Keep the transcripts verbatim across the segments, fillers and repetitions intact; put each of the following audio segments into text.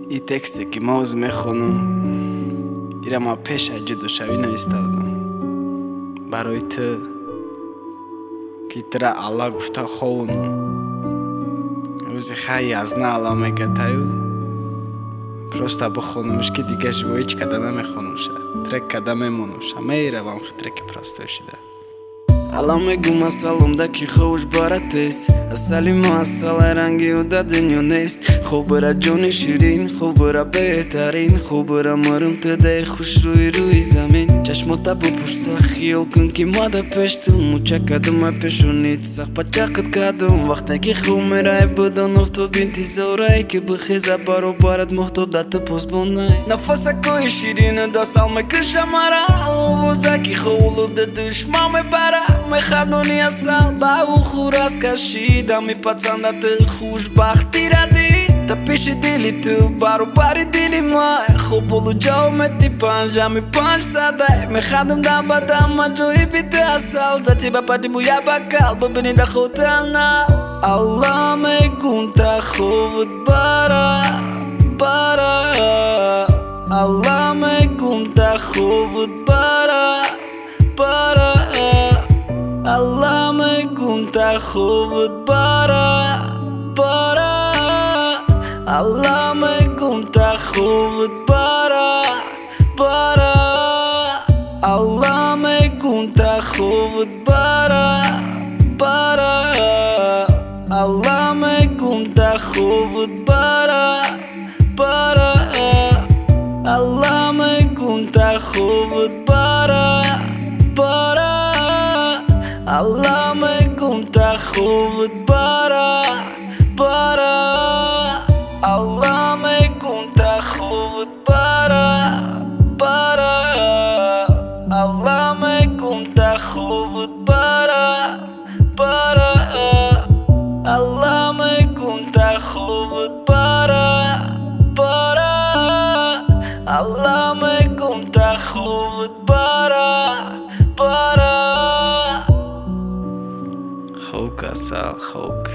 این تکسته که موز میخونم ایره ما پیش از جدو شوی نویستادم برای تو که تره الله گفته خونم روزی خیلی از نه الله میگه تایو پروستا بخونمش که دیگه جوی هیچ کده نمیخونمشه ترک کده میمونمشه میره وام خی ترک پراستوشیده الان میگم اصلم دکی خوش بارت است اصلی ما اصل رنگی و دا دنیا نیست خوب را جون شیرین خوب را بهترین خوب را مرم تده خوش روی روی زمین چشماتا بپوشتا خیال کن که ما دا پشتم موچه کدم پیشونید سخ پچاقت کدم وقتی که خوب میرای بدن افتو بینتی زورای که بخیزه بارو بارد محتوب دا تپوس بونای نفسه کوی شیرین دا سال میکشه مرا اووزه که خولو دا دشما میبره میخردونی اصل با او خوراز کشیدم میپسندت خوشبختی را دی تا پیش دیلی تو برو باری دیلی ما خوب بولو جاومتی پنجمی پنج ساده میخردم دم بدم ما جوی بیده اصل زتی با پدی بویا بکل ببینی دا خودتن نه الله میگون تا خوبت برا برا الله میگون تا خوبت برا برا الله میگم تا خوبت برا برا الله میگم تا خوبت برا برا الله میگم تا خوبت برا برا الله میگم تا خوبت برا برا الله میگم تا خوبت برا برا الله میگم تا خوبت برا برا الله میگم تا خوبت برا برا الله میگم تا خوبت برا برا الله میگم تا خوبت برا برا الله میگم تا خوبت برا برا خوک اصل خوک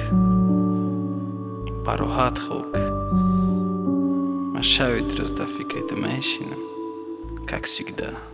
باروهات خوک ما شاید روز دا فکرت میشینم как всегда